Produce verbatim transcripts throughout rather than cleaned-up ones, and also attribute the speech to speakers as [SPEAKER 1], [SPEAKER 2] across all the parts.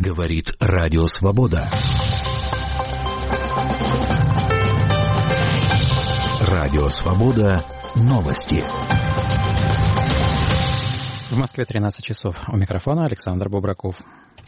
[SPEAKER 1] Говорит Радио Свобода. Радио Свобода. Новости.
[SPEAKER 2] В Москве тринадцать часов. У микрофона Александр Бобраков.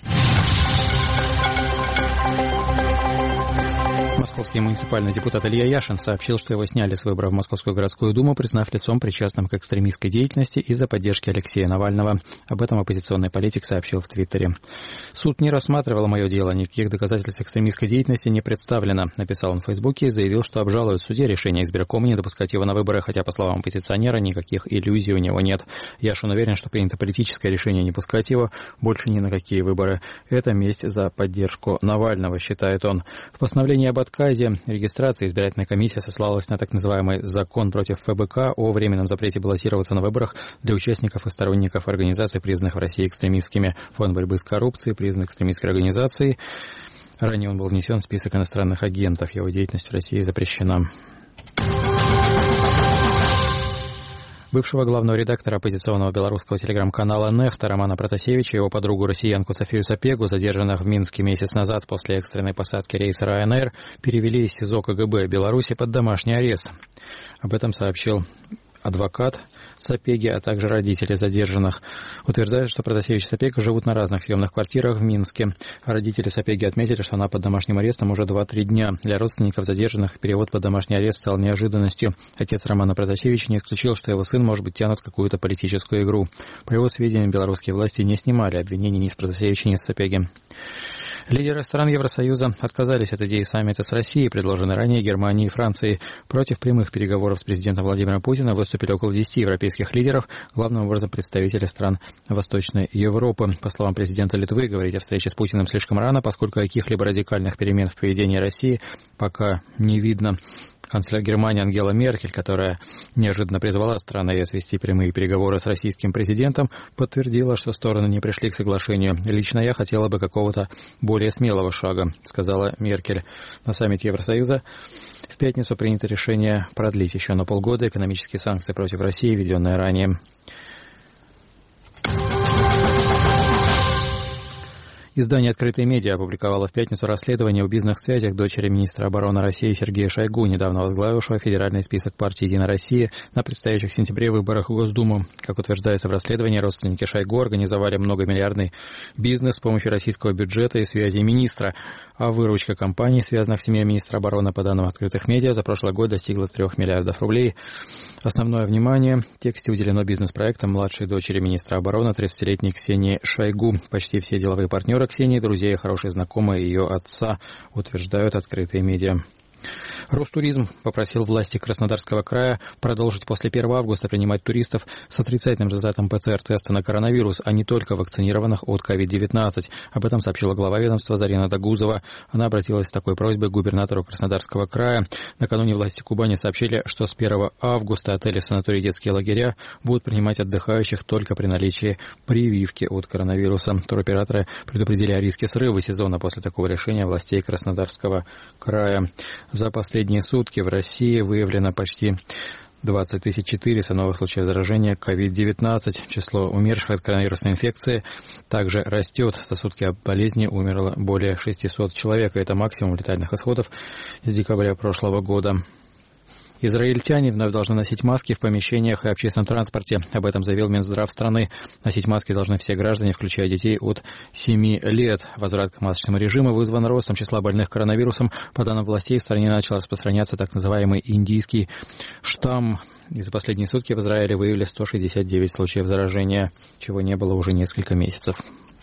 [SPEAKER 2] Московский муниципальный депутат Илья Яшин сообщил, что его сняли с выборов в Московскую городскую думу, признав лицом, причастным к экстремистской деятельности из-за поддержки Алексея Навального. Об этом оппозиционный политик сообщил в Твиттере. «Суд не рассматривал мое дело, никаких доказательств экстремистской деятельности не представлено», написал он в Фейсбуке и заявил, что обжалует в суде решение избиркома не допускать его на выборы, хотя, по словам оппозиционера, никаких иллюзий у него нет. Яшин уверен, что принято политическое решение не пускать его больше ни на какие выборы. Это месть за поддержку Навального, считает он. В постановлении об отказе регистрации избирательная комиссия сослалась на так называемый закон против эф бэ ка о временном запрете баллотироваться на выборах для участников и сторонников организаций, признанных в России экстремистскими. Фонд борьбы с коррупцией признан экстремистской организацией. Ранее он был внесен в список иностранных агентов. Его деятельность в России запрещена. Бывшего главного редактора оппозиционного белорусского телеграм-канала «Нефта» Романа Протасевича и его подругу россиянку Софию Сапегу, задержанных в Минске месяц назад после экстренной посадки рейса Ryanair, перевели из СИЗО ка гэ бэ Беларуси под домашний арест. Об этом сообщил адвокат Сапеги, а также родители задержанных. Утверждают, что Протасевич и Сапега живут на разных съемных квартирах в Минске. Родители Сапеги отметили, что она под домашним арестом уже два-три дня. Для родственников задержанных перевод под домашний арест стал неожиданностью. Отец Романа Протасевича не исключил, что его сын, может быть, тянут какую-то политическую игру. По его сведениям, белорусские власти не снимали обвинений ни с Протасевича, ни с Сапеги. Лидеры стран Евросоюза отказались от идеи саммита с Россией, предложенной ранее Германией и Францией. Против прямых переговоров с президентом Владимиром Путиным выступили около десяти европейских лидеров, главным образом представители стран Восточной Европы. По словам президента Литвы, говорить о встрече с Путиным слишком рано, поскольку каких-либо радикальных перемен в поведении России пока не видно. Канцлер Германии Ангела Меркель, которая неожиданно призвала страны ЕС вести прямые переговоры с российским президентом, подтвердила, что стороны не пришли к соглашению. «Лично я хотела бы какого-то более смелого шага», сказала Меркель. На саммите Евросоюза в пятницу принято решение продлить еще на полгода экономические санкции против России, введенные ранее. Издание «Открытые медиа» опубликовало в пятницу расследование о бизнес-связях дочери министра обороны России Сергея Шойгу, недавно возглавившего федеральный список партии «Единая Россия» на предстоящих в сентябре выборах в Госдуму. Как утверждается в расследовании, родственники Шойгу организовали многомиллиардный бизнес с помощью российского бюджета и связей министра, а выручка компаний, связанных с семьей министра обороны, по данным «Открытых медиа», за прошлый год достигла трех миллиардов рублей. Основное внимание в тексте уделено бизнес-проектам младшей дочери министра обороны, тридцатилетней Ксении Шойгу. Почти все деловые партнеры Ксении, друзья и хорошие знакомые ее отца, утверждают «Открытые медиа». Ростуризм попросил власти Краснодарского края продолжить после первого августа принимать туристов с отрицательным результатом пэ цэ эр-теста на коронавирус, а не только вакцинированных от ковид девятнадцать. Об этом сообщила глава ведомства Зарина Дагузова. Она обратилась с такой просьбой к губернатору Краснодарского края. Накануне власти Кубани сообщили, что с первого августа отели, санатории и детские лагеря будут принимать отдыхающих только при наличии прививки от коронавируса. Туроператоры предупредили о риске срыва сезона после такого решения властей Краснодарского края. За последние сутки в России выявлено почти двадцать тысяч четыреста новых случаев заражения ковид девятнадцать. Число умерших от коронавирусной инфекции также растет. За сутки от болезни умерло более шестисот человек. Это максимум летальных исходов с декабря прошлого года. Израильтяне вновь должны носить маски в помещениях и общественном транспорте. Об этом заявил Минздрав страны. Носить маски должны все граждане, включая детей от семи лет. Возврат к масочному режиму вызван ростом числа больных коронавирусом. По данным властей, в стране начал распространяться так называемый индийский штамм. И за последние сутки в Израиле выявили сто шестьдесят девять случаев заражения, чего не было уже несколько месяцев.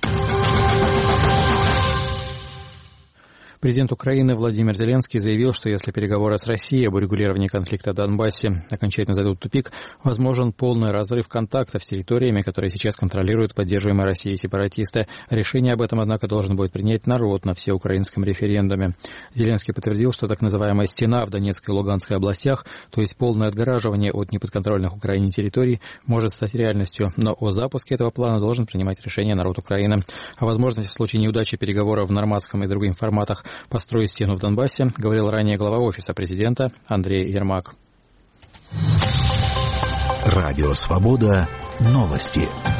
[SPEAKER 2] Президент Украины Владимир Зеленский заявил, что если переговоры с Россией об урегулировании конфликта в Донбассе окончательно зайдут в тупик, возможен полный разрыв контактов с территориями, которые сейчас контролируют поддерживаемые Россией сепаратисты. Решение об этом, однако, должен будет принять народ на всеукраинском референдуме. Зеленский подтвердил, что так называемая стена в Донецкой и Луганской областях, то есть полное отгораживание от неподконтрольных Украине территорий, может стать реальностью, но о запуске этого плана должен принимать решение народ Украины. О возможности в случае неудачи переговоров в нормандском и других форматах построить стену в Донбассе, говорил ранее глава офиса президента Андрей Ермак.
[SPEAKER 1] Радио Свобода. Новости.